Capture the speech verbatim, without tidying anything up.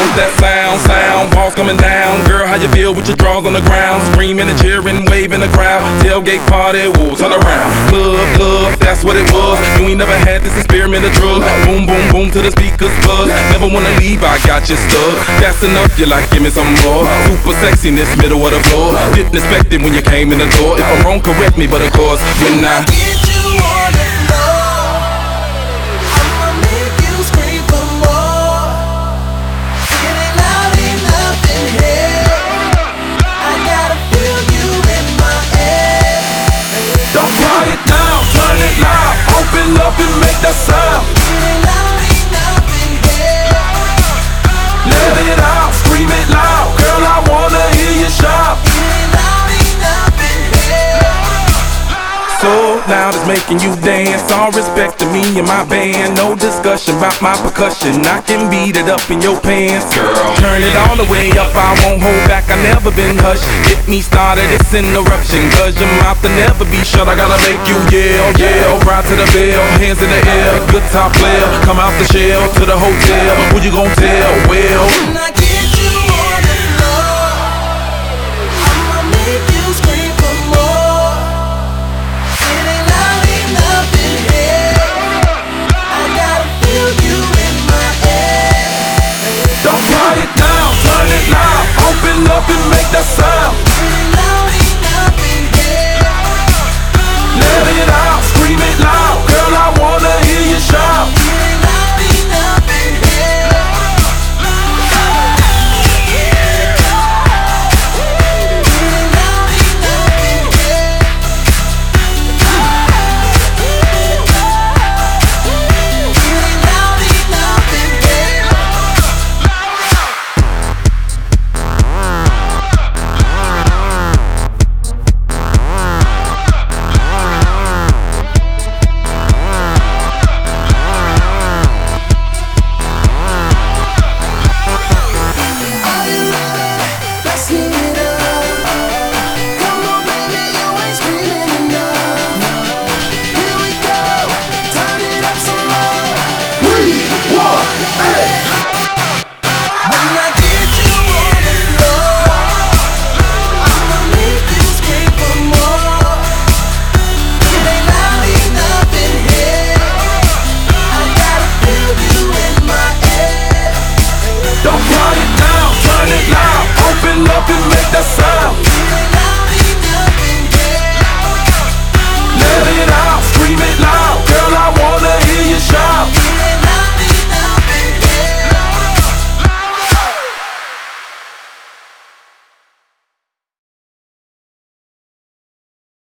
with that sound, sound, balls coming down. Girl, how you feel with your drawers on the ground? Screaming and cheering, waving the crowd. Tailgate party, whoa, turn around. Club, club, that's what it was. You ain't never had this experiment of drugs. Boom, boom, boom to the speakers buzz. Never wanna leave, I got you stuck. That's enough, you like, give me some more. Super sexiness, middle of the floor. Didn't expect it when you came in the door. If I'm wrong, correct me, but of course, when I get you on the floor, I'ma make you scream for more. It ain't loud enough in here. I gotta feel you in my head. don't quiet it down, turn it loud. Open up and make that sound. It ain't loud enough in here. Let it out, scream it loud. Girl, I wanna hear you shout. It ain't loud enough in here. So loud it's making you dance. All respect to me and my band. No discussion about my percussion. I can beat it up in your pants, girl. Turn it all the way up, I won't hold back. I never been hushed. Get me started, it's an eruption. Cause your mouth will never be shut. I gotta make you yell, yell. Ride to the bell, hands in the air. Good top player, come out the shell to the hotel. Who you gon' tell? Well, When I get you on the floor, I'ma make you scream for more. It ain't loud enough in here. I gotta feel you in my head. don't quiet it down, turn it loud. Open up and make that sound. It ain't loud enough in here. Let it out, scream it loud. Girl, I wanna hear you shout. It ain't loud enough in here. It ain't loud enough in here. It ain't loud enough in here. Let's heat it up. Come on, baby, you ain't screaming enough. Here we go, turn it up some more. Three, one, hey. When I get you on the floor, I'ma make you scream for more. It ain't loud enough in here. I gotta feel you in my head. Don't quiet it down, turn it loud. Open up and make that sound.